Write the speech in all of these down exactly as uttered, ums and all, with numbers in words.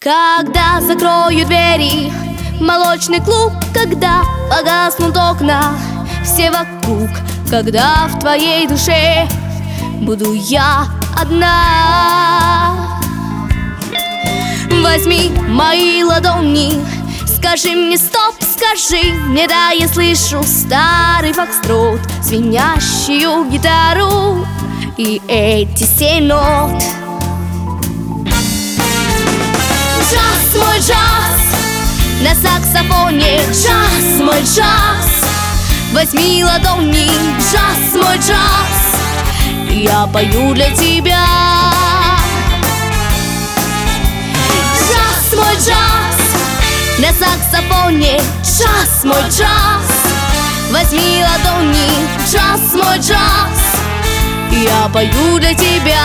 Когда закрою двери, молочный клуб, когда погаснут окна, все вокруг, когда в твоей душе буду я одна. Возьми мои ладони, скажи мне стоп, скажи мне да, я слышу старый фокстрот, звенящую гитару и эти семь нот. Джаз, мой джаз, на саксофоне, джаз, мой джаз. Возьми ладони, джаз, мой джаз, я пою для тебя. Джаз, мой джаз, на саксофоне, джаз, мой джаз. Возьми ладони, джаз, мой джаз, я пою для тебя.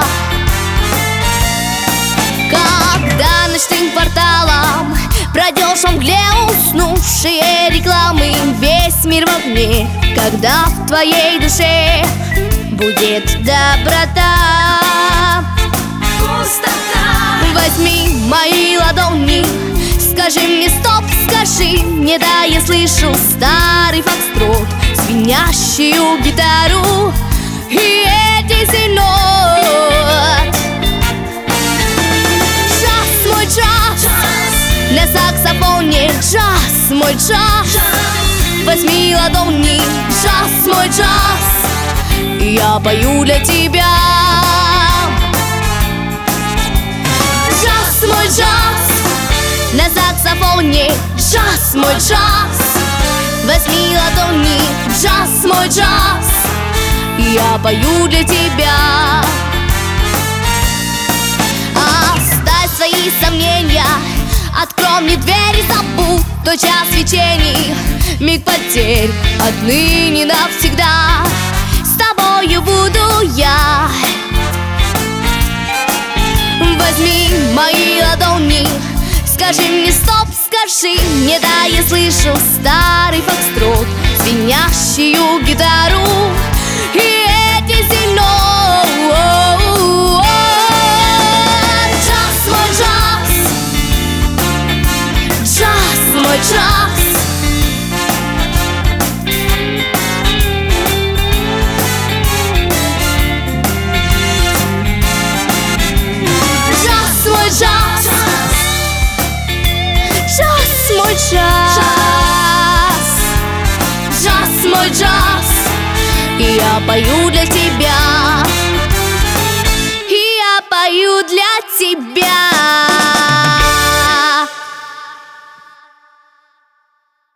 Когда ночным кварталом пройдешь во мгле уснувшие рекламы, весь мир в огне, когда в твоей душе будет доброта. Пустота. Возьми мои ладони, скажи мне стоп, скажи мне да, я слышу старый фокстрот, звенящую гитару и эти семь нот. Джаз, мой джаз, на саксофоне, джаз, мой джаз. Возьми ладони, джаз, мой джаз, я пою для тебя. Джаз, мой джаз, на саксофоне, джаз, мой джаз. Возьми ладони, джаз, мой джаз, я пою для тебя. Оставь свои сомнения, открой мне дверь и забудь тот час свечений, миг потерь отныне навсегда. С тобою буду я. Возьми мои ладони, скажи мне стоп, скажи мне да, я слышу старый фокстрот, звенящую гитару и эти семь нот. Джаз, мой джаз, джаз, мой джаз. Джаз, мой джаз, джаз, мой джаз. Джаз, мой джаз, я пою для тебя. Я пою для тебя.